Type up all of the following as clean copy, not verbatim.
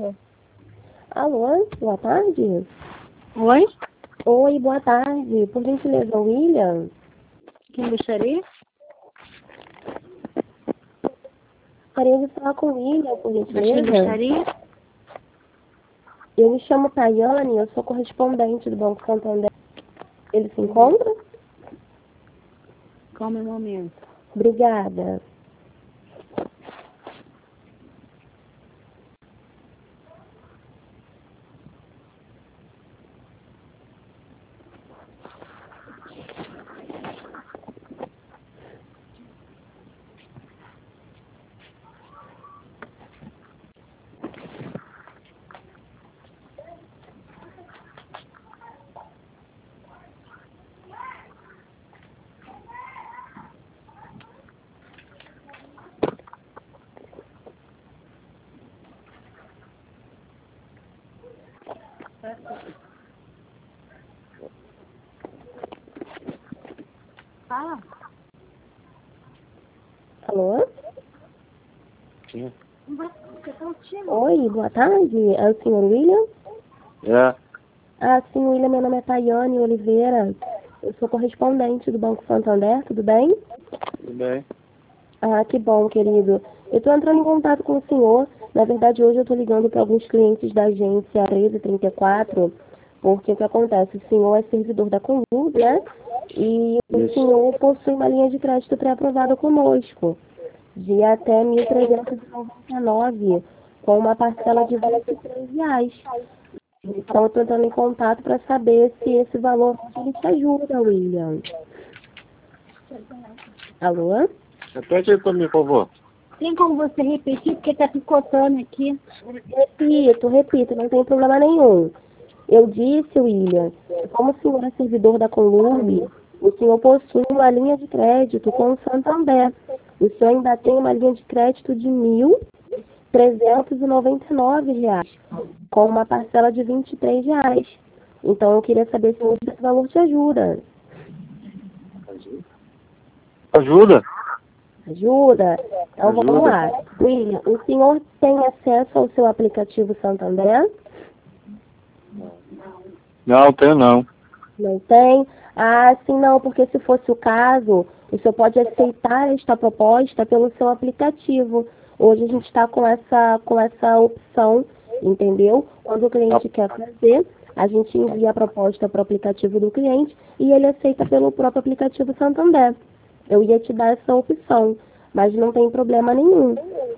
Alô? Alô, boa tarde. Oi? Oi, boa tarde. Por gentileza, William? Quem gostaria? Gostaria de falar com o William, por Quem gentileza. gostaria? Eu me chamo Tayane, eu sou correspondente do Banco Santander. Ele se encontra? Calma um momento. Obrigada. Fala. Alô? Sim. Você tá tímido? Oi, boa tarde. É o senhor William? É. Sim, William, meu nome é Tayane Oliveira. Eu sou correspondente do Banco Santander, tudo bem? Tudo bem. Que bom, querido. Eu estou entrando em contato com o senhor. Na verdade, hoje eu estou ligando para alguns clientes da agência 1334, porque o que acontece? O senhor é servidor da Conlub, né? E o Isso. senhor possui uma linha de crédito pré-aprovada conosco, de até 1.399, com uma parcela de R$ 23. Então, eu estou entrando em contato para saber se esse valor ele te ajuda, William. Alô? Repete aí pra mim, por favor. Tem como você repetir, porque tá picotando aqui. Repito, não tem problema nenhum. Eu disse, William, que como o senhor é servidor da Conlub, o senhor possui uma linha de crédito com o Santander. O senhor ainda tem uma linha de crédito de R$ 1.399, com uma parcela de R$ 23. Então, eu queria saber se esse valor te ajuda. Ajuda? Ajuda? Então, vamos lá. William, o senhor tem acesso ao seu aplicativo Santander? Não, tenho não. Não tem? Sim, não, porque se fosse o caso, o senhor pode aceitar esta proposta pelo seu aplicativo. Hoje a gente está com essa opção, entendeu? Quando o cliente quer fazer, a gente envia a proposta para o aplicativo do cliente e ele aceita pelo próprio aplicativo Santander. Eu ia te dar essa opção, mas não tem problema nenhum.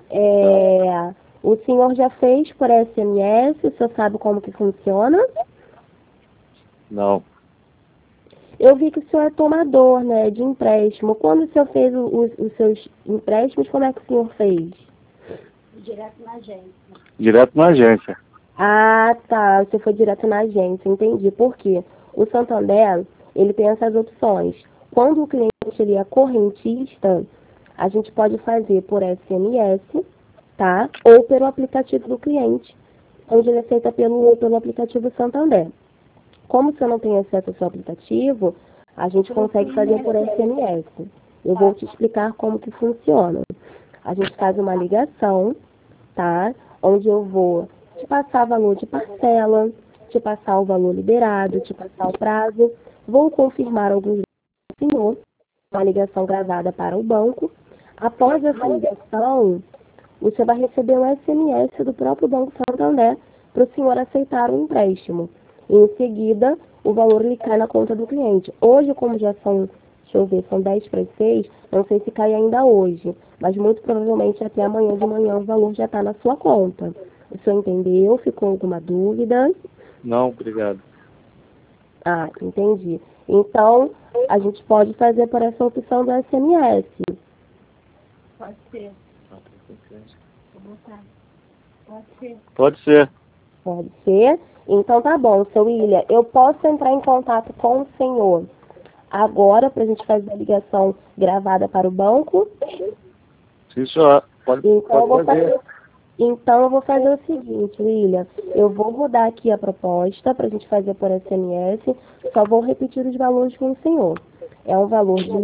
O senhor já fez por SMS, o senhor sabe como que funciona? Não. Eu vi que o senhor é tomador, né, de empréstimo. Quando o senhor fez os seus empréstimos, como é que o senhor fez? Direto na agência. Direto na agência. Tá. O senhor foi direto na agência, entendi. Por quê? O Santander, ele tem essas opções. Quando o cliente ele é correntista, a gente pode fazer por SMS, tá? Ou pelo aplicativo do cliente, onde ele aceita pelo aplicativo Santander. Como o senhor não tem acesso ao seu aplicativo, a gente consegue fazer por SMS. Eu vou te explicar como que funciona. A gente faz uma ligação, tá? Onde eu vou te passar valor de parcela, te passar o valor liberado, te passar o prazo. Vou confirmar alguns dados do senhor, uma ligação gravada para o banco. Após essa ligação, o senhor vai receber um SMS do próprio Banco Santander para o senhor aceitar o empréstimo. E, em seguida, o valor lhe cai na conta do cliente. Hoje, como já são, deixa eu ver, são 10 para as 6, não sei se cai ainda hoje, mas muito provavelmente até amanhã de manhã o valor já está na sua conta. O senhor entendeu? Ficou alguma dúvida? Não, obrigado. Entendi. Então, a gente pode fazer por essa opção do SMS. Pode ser. Vou botar. Pode ser. Pode ser. Pode ser? Então tá bom, seu William. Eu posso entrar em contato com o senhor agora para a gente fazer a ligação gravada para o banco? Sim, senhor. Pode fazer. Então eu vou fazer o seguinte, William. Eu vou rodar aqui a proposta para a gente fazer por SMS. Só vou repetir os valores com o senhor. É um valor de R$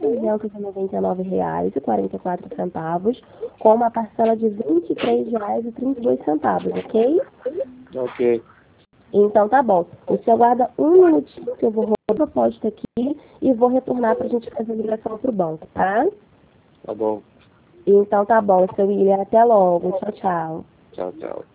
1.399,44, com uma parcela de R$ 23,32, ok? Ok. Então tá bom. Você aguarda um minutinho que eu vou rolar a proposta aqui e vou retornar para a gente fazer a ligação para o banco, tá? Tá bom. Então tá bom, seu William. Até logo. Tchau, tchau. Tchau, tchau.